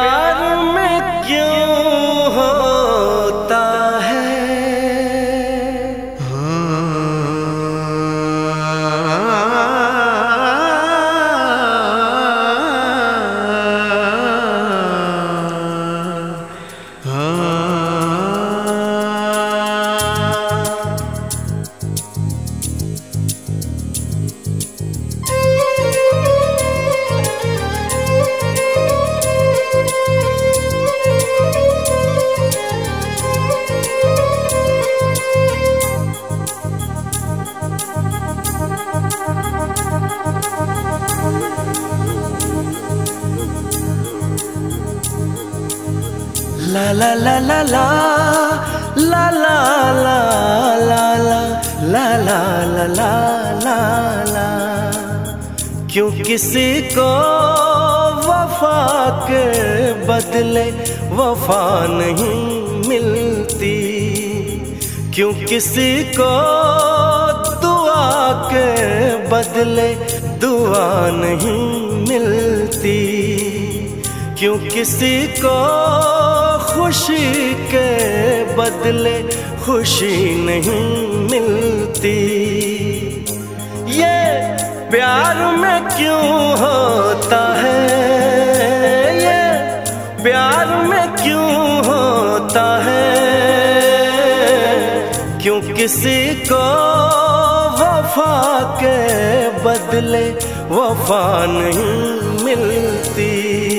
प्यार में क्यों होता है ला ला ला ला ला ला ला ला ला ला ला ला ला ला ला। क्यों किसी को वफा के बदले वफा नहीं मिलती, क्यों किसी को दुआ के बदले दुआ नहीं मिलती, क्यों किसी को खुशी के बदले खुशी नहीं मिलती। ये प्यार में क्यों होता है, ये प्यार में क्यों होता है, क्यों किसी को वफा के बदले वफा नहीं मिलती।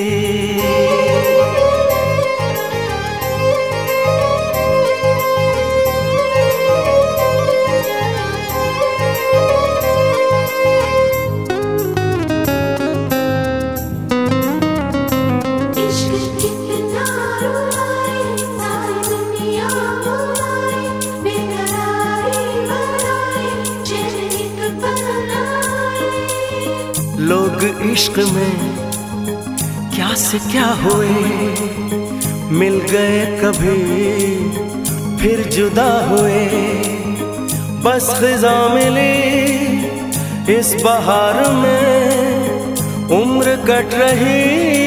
लोग इश्क में क्या से क्या हुए, मिल गए कभी फिर जुदा हुए। बस ख़िज़ा मिली इस बहार में, उम्र कट रही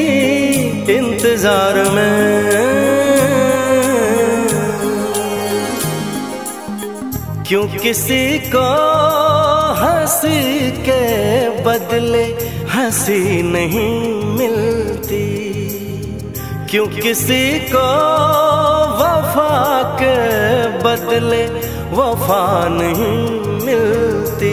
इंतजार में। क्यों किसी को हंसी के बदले हंसी नहीं मिलती, क्यों किसी को वफा के बदले वफा नहीं मिलती।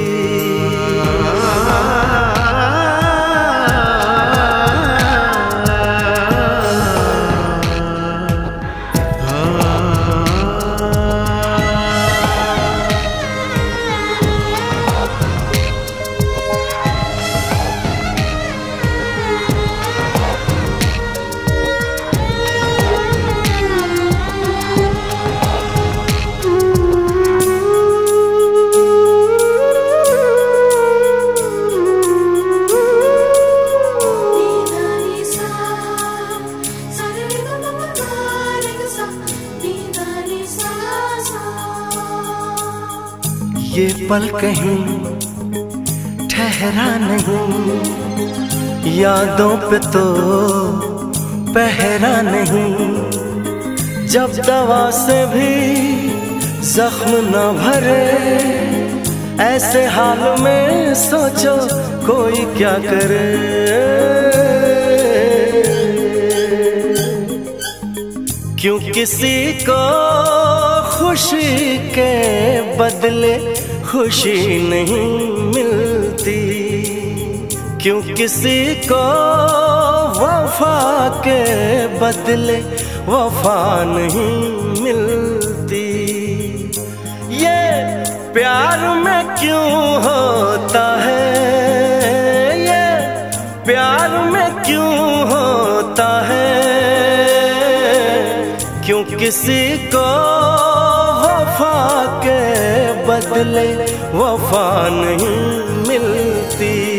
ये पल कहीं ठहरा नहीं, यादों पे तो पहरा नहीं। जब दवा से भी जख्म न भरे, ऐसे हाल में सोचो कोई क्या करे। क्यों किसी को खुशी के बदले खुशी नहीं मिलती, क्यों किसी को वफा के बदले वफा नहीं मिलती। ये प्यार में क्यों होता है, ये प्यार में क्यों होता है, क्यों किसी को वफा के बदले वफा नहीं मिलती।